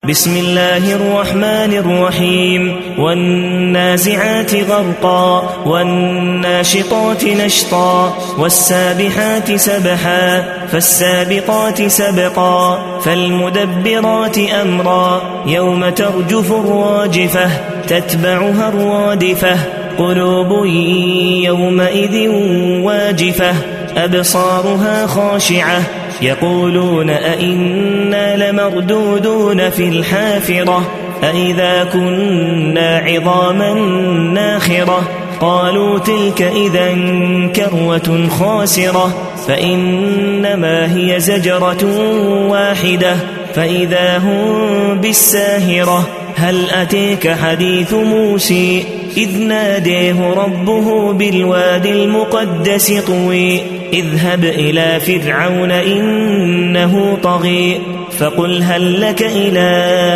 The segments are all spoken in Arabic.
بسم الله الرحمن الرحيم والنازعات غرقا والناشطات نشطا والسابحات سبحا فالسابقات سبقا فالمدبرات أمرا يوم ترجف الراجفة تتبعها الرادفة قلوب يومئذ واجفة أبصارها خاشعة يقولون أئنا لمردودون في الحافرة أئذا كنا عظاما ناخرة قالوا تلك إذا كروة خاسرة فإنما هي زجرة واحدة فإذا هم بالساهرة هل أتيك حديث موسى إذ ناديه ربه بالواد المقدس طوي اذهب إلى فرعون إنه طغي فقل هل لك إلى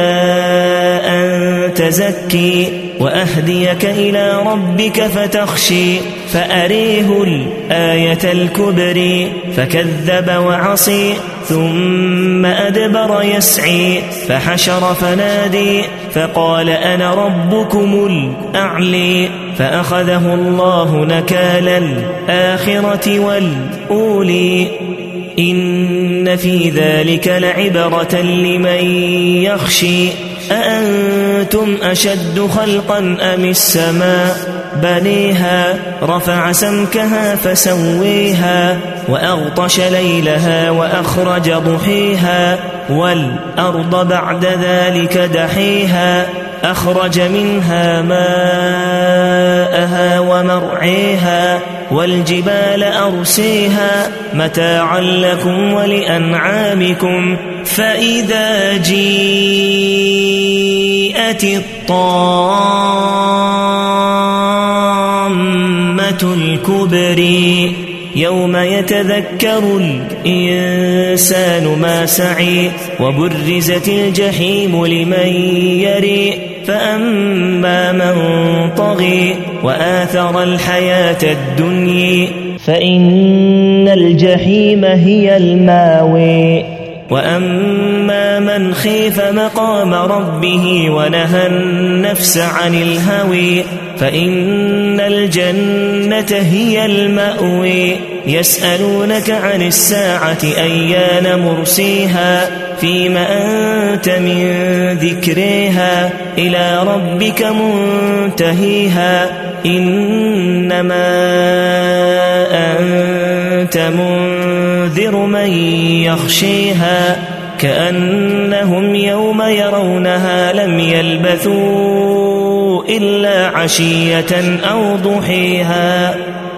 أن تزكي وأهديك إلى ربك فتخشي فأريه الآية الكبرى فكذب وعصي ثم أدبر يسعي فحشر فنادي فقال أنا ربكم الأعلي فأخذه الله نكال الآخرة والأولي إن في ذلك لعبرة لمن يخشي أأنتم أشد خلقا أم السماء بنيها رفع سمكها فسويها وأغطش ليلها وأخرج ضحيها والأرض بعد ذلك دحيها أخرج منها ماءها ومرعيها والجبال أرسيها متاعا لكم ولأنعامكم فإذا جيءت الطامة الكبرى يوم يتذكر الإنسان ما سعي وبرزت الجحيم لمن يري فأما من طغي وآثر الحياة الدنيا فإن الجحيم هي الماوي وأما من خيف مقام ربه ونهى النفس عن الهوي فإن الجنة هي المأوي يسألونك عن الساعة أيان مرسيها فيما أنت من ذكرها إلى ربك منتهيها إنما أنت منذر من يخشيها كأنهم يوم يرونها لم يلبثوا إلا عشية أو ضحيها